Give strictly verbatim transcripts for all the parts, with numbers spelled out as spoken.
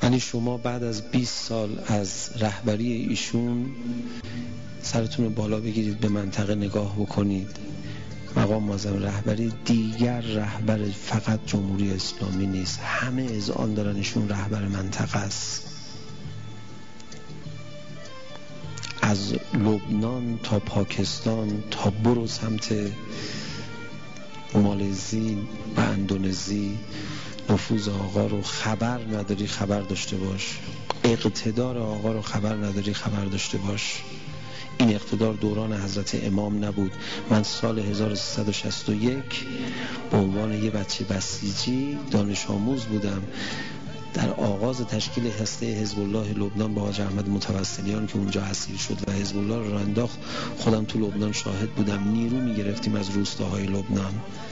یعنی شما بعد از بیست سال از رهبری ایشون سرتون رو بالا بگیرید، به منطقه نگاه بکنید، مقام معظم رهبری دیگر رهبر فقط جمهوری اسلامی نیست، همه اذعان دارن ایشون رهبر منطقه است. از لبنان تا پاکستان تا برو سمت مالزی و اندونزی نفوذ آقا رو خبر نداری خبر داشته باش، اقتدار آقا رو خبر نداری خبر داشته باش. این اقتدار دوران حضرت امام نبود. من سال هزار و سیصد و شصت و یک به عنوان یه بچه بسیجی دانش آموز بودم در آغاز تشکیل هسته حزب الله لبنان با حاج احمد متوسلیان که اونجا اسیر شد و حزب الله رو انداخت. خودم تو لبنان شاهد بودم، نیرو میگرفتیم از روستاهای لبنان.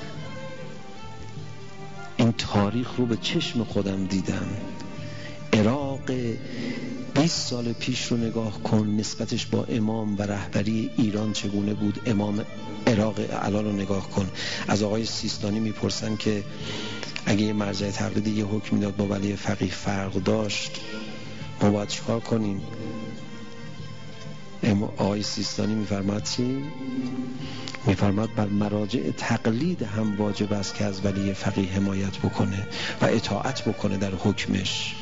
این تاریخ رو به چشم خودم دیدم. عراق بیست سال پیش رو نگاه کن، نسبتش با امام و رهبری ایران چگونه بود. امام عراق الان رو نگاه کن. از آقای سیستانی میپرسن که اگه یه مرجع تقلیدی یه حکم میداد با ولی فقیه فرق داشت، ما باید چیکار کنیم؟ آقای سیستانی میفرماد چی؟ میفرماد بر مراجع تقلید هم واجب است که از ولی فقیه حمایت بکنه و اطاعت بکنه در حکمش.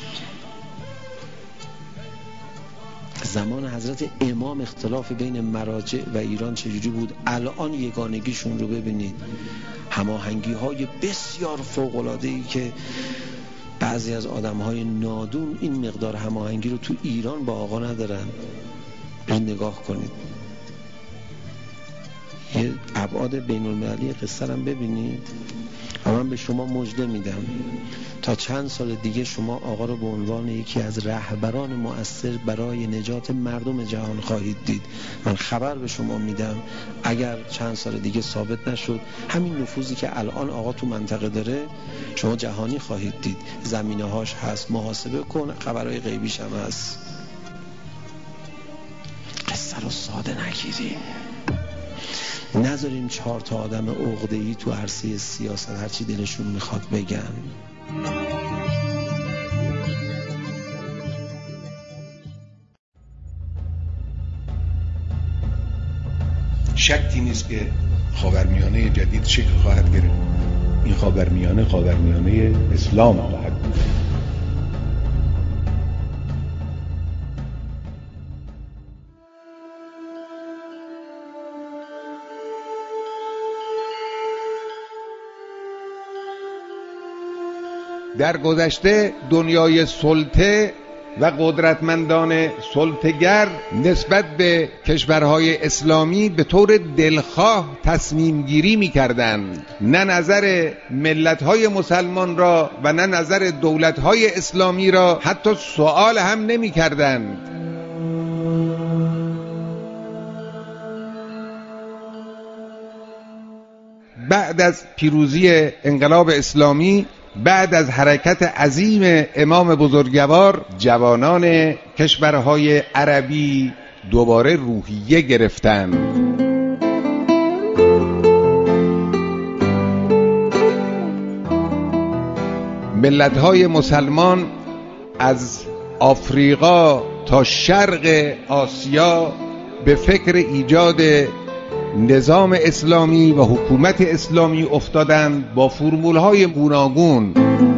زمان حضرت امام اختلاف بین مراجع و ایران چجوری بود؟ الان یگانگیشون رو ببینید، هماهنگی های بسیار فوق العاده ای که بعضی از آدم های نادون این مقدار هماهنگی رو تو ایران با آقا ندارن. این نگاه کنید، یه ابعاد بین المللی قصه هم ببینید. و من به شما مژده میدم تا چند سال دیگه شما آقا رو به عنوان یکی از رهبران مؤثر برای نجات مردم جهان خواهید دید. من خبر به شما میدم اگر چند سال دیگه ثابت نشد همین نفوذی که الان آقا تو منطقه داره شما جهانی خواهید دید. زمینه هاش هست، محاسبه کن، خبرهای غیبیش هم هست. قصه رو ساده نگیریم، نذاریم چهار تا آدم عقده‌ای تو عرصه سیاست هرچی دلشون میخواد بگن. شکی نیست که خاورمیانه جدید شکل خواهد گرفت. این خاورمیانه خاورمیانه اسلام خواهد بود. در گذشته دنیای سلطه و قدرتمندان سلطه‌گر نسبت به کشورهای اسلامی به طور دلخواه تصمیم گیری می کردند، نه نظر ملت‌های مسلمان را و نه نظر دولت‌های اسلامی را حتی سوال هم نمی کردند. بعد از پیروزی انقلاب اسلامی، بعد از حرکت عظیم امام بزرگوار، جوانان کشورهای عربی دوباره روحیه گرفتند. ملت‌های مسلمان از آفریقا تا شرق آسیا به فکر ایجاد نظام اسلامی و حکومت اسلامی افتادند با فرمول‌های گوناگون.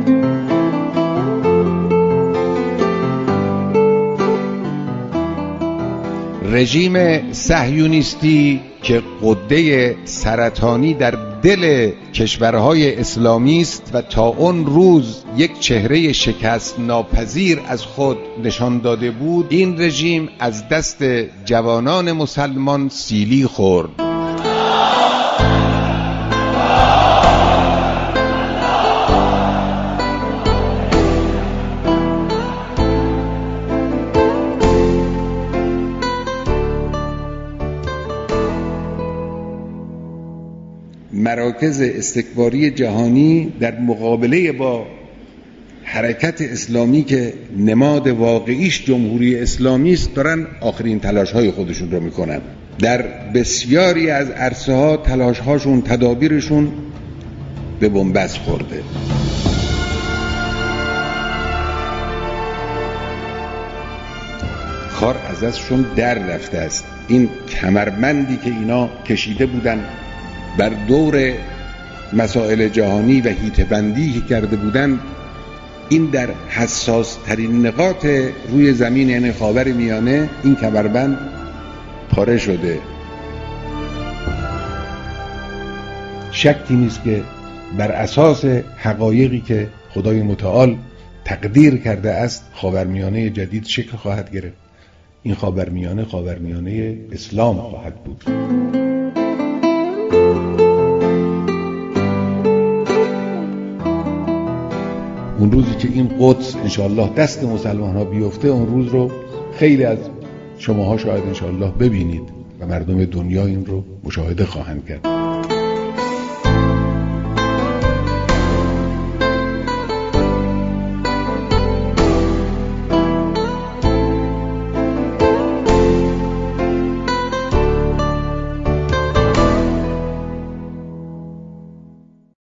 رژیم صهیونیستی که غده سرطانی در دل کشورهای اسلامی است و تا اون روز یک چهره شکست ناپذیر از خود نشان داده بود، این رژیم از دست جوانان مسلمان سیلی خورد. مراکز استکباری جهانی در مقابله با حرکت اسلامی که نماد واقعیش جمهوری اسلامی است دارن آخرین تلاش‌های خودشون رو میکنن. در بسیاری از عرصه‌ها تلاش‌هاشون، تدابیرشون به بنبست خورده. کار ازشون در رفته است. این کمربندی که اینا کشیده بودن بر دور مسائل جهانی و هیته‌بندی که کرده بودن، این در حساس ترین نقاط روی زمین یعنی خاور میانه این کمربند پاره شده. شکی نیست که بر اساس حقایقی که خدای متعال تقدیر کرده است خاورمیانه جدید شکل خواهد گرفت. این خاورمیانه خاورمیانه اسلام خواهد بود. اون روزی که این قدس انشاءالله دست مسلمان ها بیفته، اون روز رو خیلی از شماها شاید انشاءالله ببینید و مردم دنیا این رو مشاهده خواهند کرد.